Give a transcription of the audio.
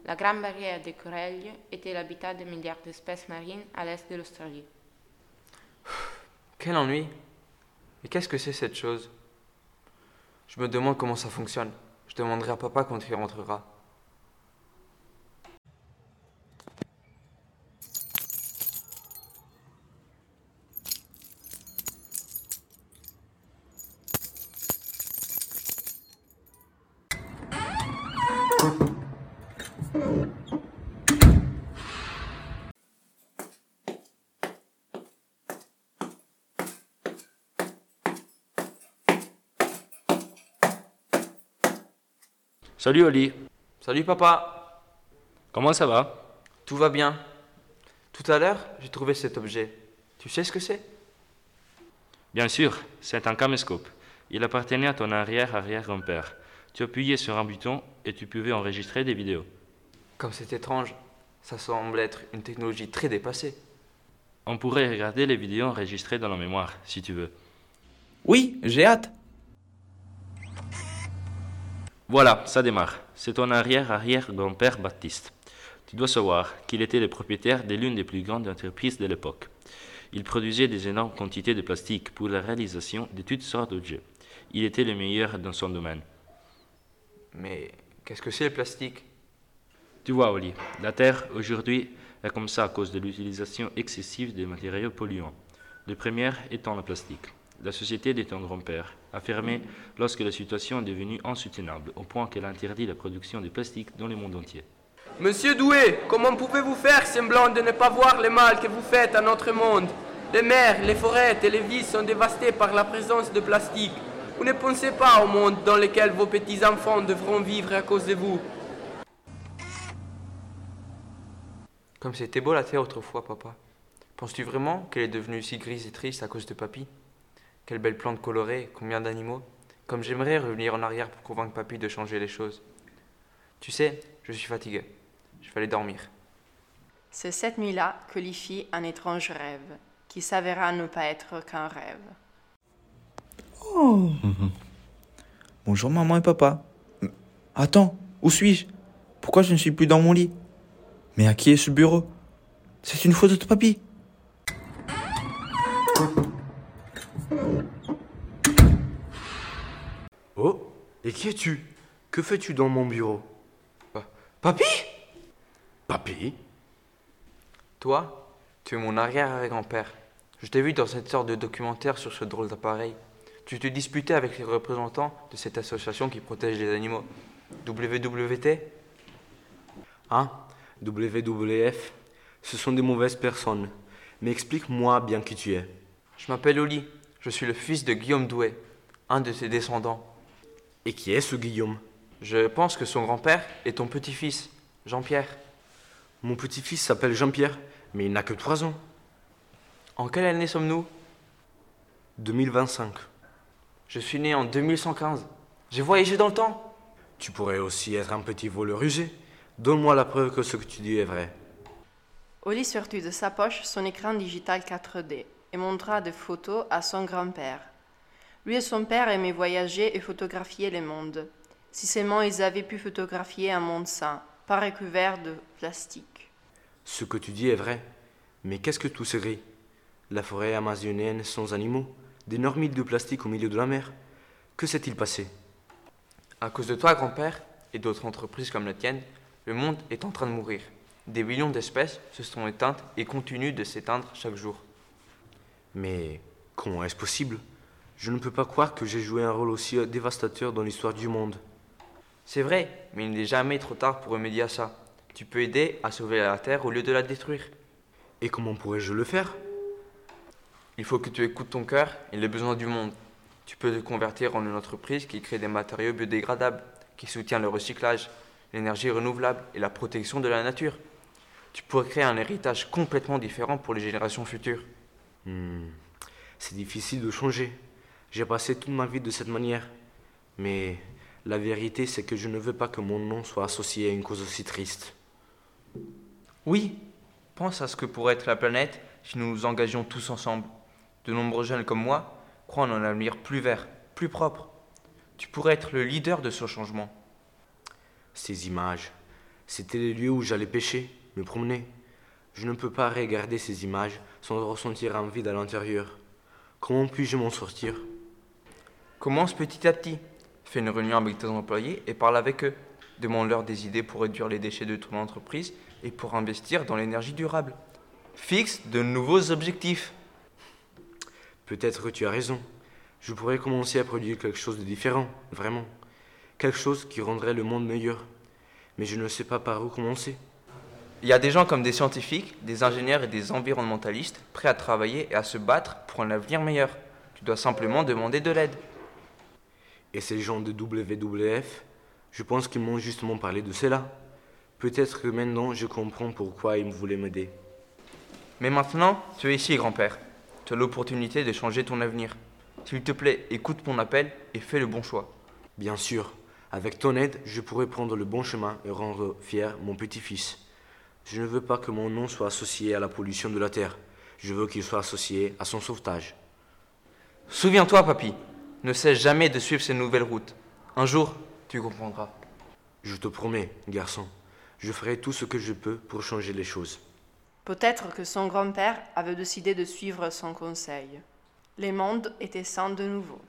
La Grande Barrière de Corail était l'habitat de milliards d'espèces marines à l'est de l'Australie. Quel ennui! Et qu'est-ce que c'est cette chose? Je me demande comment ça fonctionne. Je demanderai à papa quand il rentrera. Salut Oli, Salut papa! comment ça va? Tout va bien? Tout à l'heure, j'ai trouvé cet objet. Tu sais ce que c'est? Bien sûr, c'est un caméscope. Il appartenait à ton arrière-arrière-grand-père. Tu appuyais sur un bouton et tu pouvais enregistrer des vidéos. Comme c'est étrange. Ça semble être une technologie très dépassée. On pourrait regarder les vidéos enregistrées dans la mémoire, si tu veux. Oui, j'ai hâte. Voilà, ça démarre. C'est ton arrière-arrière-grand-père Baptiste. Tu dois savoir qu'il était le propriétaire de l'une des plus grandes entreprises de l'époque. Il produisait des énormes quantités de plastique pour la réalisation de toutes sortes d'objets. Il était le meilleur dans son domaine. Mais qu'est-ce que c'est le plastique? Tu vois, Oli, la Terre, aujourd'hui, est comme ça à cause de l'utilisation excessive des matériaux polluants. Le premier étant le plastique. La société de ton grand-père a fermé lorsque la situation est devenue insoutenable, au point qu'elle interdit la production de plastique dans le monde entier. Monsieur Doué, comment pouvez-vous faire semblant de ne pas voir le mal que vous faites à notre monde? Les mers, les forêts et les vies sont dévastées par la présence de plastique. Vous ne pensez pas au monde dans lequel vos petits-enfants devront vivre à cause de vous. Comme c'était beau la terre autrefois, papa. Penses-tu vraiment qu'elle est devenue si grise et triste à cause de papy? Quelles belles plantes colorées, combien d'animaux. Comme j'aimerais revenir en arrière pour convaincre papy de changer les choses. Tu sais, je suis fatigué. Je vais aller dormir. C'est cette nuit-là que lui fit un étrange rêve, qui s'avéra ne pas être qu'un rêve. Oh. Bonjour maman et papa. Attends, où suis-je? Pourquoi je ne suis plus dans mon lit? Mais à qui est ce bureau? C'est une photo de papy. Oh, et qui es-tu? Que fais-tu dans mon bureau? Papy? Papy? Toi, tu es mon arrière-arrière-grand-père. Je t'ai vu dans cette sorte de documentaire sur ce drôle d'appareil. Tu te disputais avec les représentants de cette association qui protège les animaux. WWT? Hein? WWF? Ce sont des mauvaises personnes. Mais explique-moi bien qui tu es. Je m'appelle Oli. Je suis le fils de Guillaume Douai, un de ses descendants. Et qui est ce Guillaume? Je pense que son grand-père est ton petit-fils, Jean-Pierre. Mon petit-fils s'appelle Jean-Pierre, mais il n'a que 3 ans. En quelle année sommes-nous? 2025. Je suis né en 2115. J'ai voyagé dans le temps. Tu pourrais aussi être un petit voleur rusé. Donne-moi la preuve que ce que tu dis est vrai. Oli sortit de sa poche son écran digital 4D et montra des photos à son grand-père. Lui et son père aimaient voyager et photographier le monde. Si seulement ils avaient pu photographier un monde sain, pas recouvert de plastique. Ce que tu dis est vrai. Mais qu'est-ce que tout ce gris? La forêt amazonienne sans animaux, d'énormes îles de plastique au milieu de la mer. Que s'est-il passé? À cause de toi, grand-père, et d'autres entreprises comme la tienne, le monde est en train de mourir. Des millions d'espèces se sont éteintes et continuent de s'éteindre chaque jour. Mais comment est-ce possible? Je ne peux pas croire que j'ai joué un rôle aussi dévastateur dans l'histoire du monde. C'est vrai, mais il n'est jamais trop tard pour remédier à ça. Tu peux aider à sauver la Terre au lieu de la détruire. Et comment pourrais-je le faire? Il faut que tu écoutes ton cœur et les besoins du monde. Tu peux te convertir en une entreprise qui crée des matériaux biodégradables, qui soutient le recyclage, l'énergie renouvelable et la protection de la nature. Tu pourrais créer un héritage complètement différent pour les générations futures. C'est difficile de changer. J'ai passé toute ma vie de cette manière. Mais la vérité, c'est que je ne veux pas que mon nom soit associé à une cause aussi triste. Oui, pense à ce que pourrait être la planète si nous nous engagions tous ensemble. De nombreux jeunes comme moi croient en un avenir plus vert, plus propre. Tu pourrais être le leader de ce changement. Ces images, C'était les lieux où j'allais pêcher, me promener. Je ne peux pas regarder ces images sans ressentir un vide à l'intérieur. Comment puis-je m'en sortir? Commence petit à petit. Fais une réunion avec tes employés et parle avec eux. Demande-leur des idées pour réduire les déchets de ton entreprise et pour investir dans l'énergie durable. Fixe de nouveaux objectifs. Peut-être que tu as raison. Je pourrais commencer à produire quelque chose de différent, vraiment. Quelque chose qui rendrait le monde meilleur. Mais je ne sais pas par où commencer. Il y a des gens comme des scientifiques, des ingénieurs et des environnementalistes prêts à travailler et à se battre pour un avenir meilleur. Tu dois simplement demander de l'aide. Et ces gens de WWF, je pense qu'ils m'ont justement parlé de cela. Peut-être que maintenant je comprends pourquoi ils voulaient m'aider. Mais maintenant, tu es ici, grand-père. Tu as l'opportunité de changer ton avenir. S'il te plaît, écoute mon appel et fais le bon choix. Bien sûr, avec ton aide, je pourrai prendre le bon chemin et rendre fier mon petit-fils. Je ne veux pas que mon nom soit associé à la pollution de la terre. Je veux qu'il soit associé à son sauvetage. Souviens-toi, papy, ne cesse jamais de suivre ces nouvelles routes. Un jour, tu comprendras. Je te promets, garçon, je ferai tout ce que je peux pour changer les choses. Peut-être que son grand-père avait décidé de suivre son conseil. Le monde était sain de nouveau.